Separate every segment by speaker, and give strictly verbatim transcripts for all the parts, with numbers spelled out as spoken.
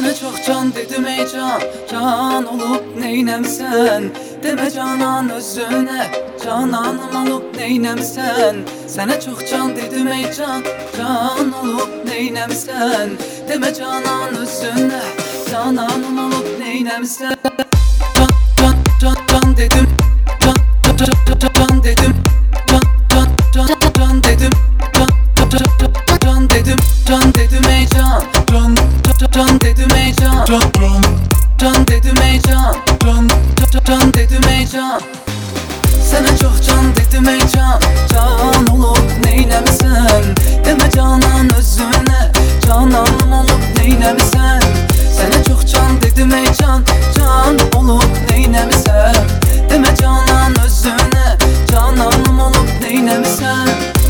Speaker 1: Sənə çox can dedim ey can, can olub neynəmsən? Demə canan özünə, cananım olub neynəmsən? Sənə çox can dedim ey can, can olub neynəmsən? Demə canan özünə, cananım olub neynəmsən? Can, can, can, can dedim, can, can, can, can dedim, can, can, can, can dedim, can, can, can, can dedim, can dedim ey can, can, can, can dedim ey can, can, can, can dedim ey can, can, can, can dedim ey can. Sənə çox can dedim ey can, can olub neynəmsən? Demə canan özünə, cananım olub neynəmsən? Sənə çox can dedim ey can, can olub neynəmsən? Demə canan özünə, cananım olub neynəmsən?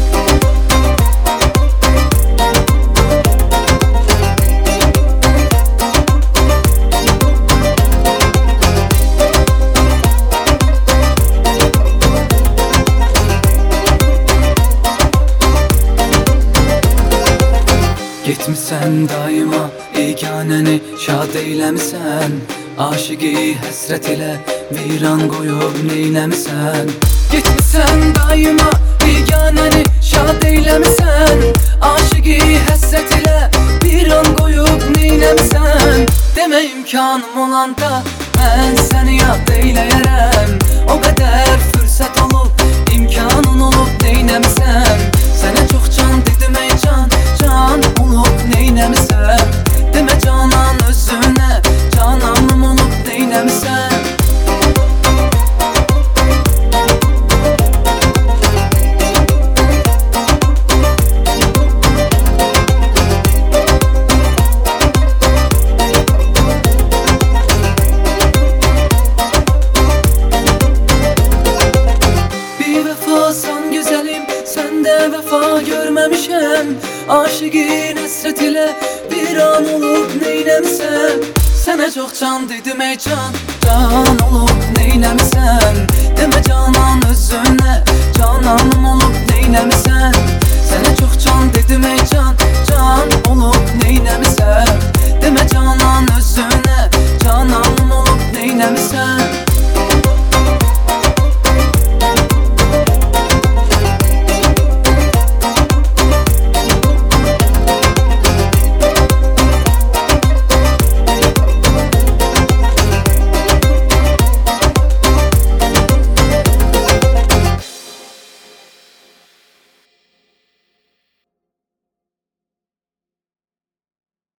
Speaker 1: Getmisən daima yeganəni şad eyləmisən? Aşıqi həsrət ilə viran qoyub neynəmisən? Getmisən daima yeganəni şad eyləmisən? Aşıqi həsrət ilə viran qoyub neynəmisən? Demə imkanım olanda mən səni yad eyləyərəm. O qədər fürsət olub, imkanın olub neynəmisən? Sənə çox can dedim ey can, can olub neynəmisən? Demə canan özünə, cananım olub neynəmisən? Bir vəfasan gözəlim, səndə vəfa görməmişəm. Aşıqin həsrət ilə bir an olub neynəmisən? Sənə çox can dedim ey can, can olub neynəmisən? Demə canan özünə, cananım olub neynəmisən? Sənə çox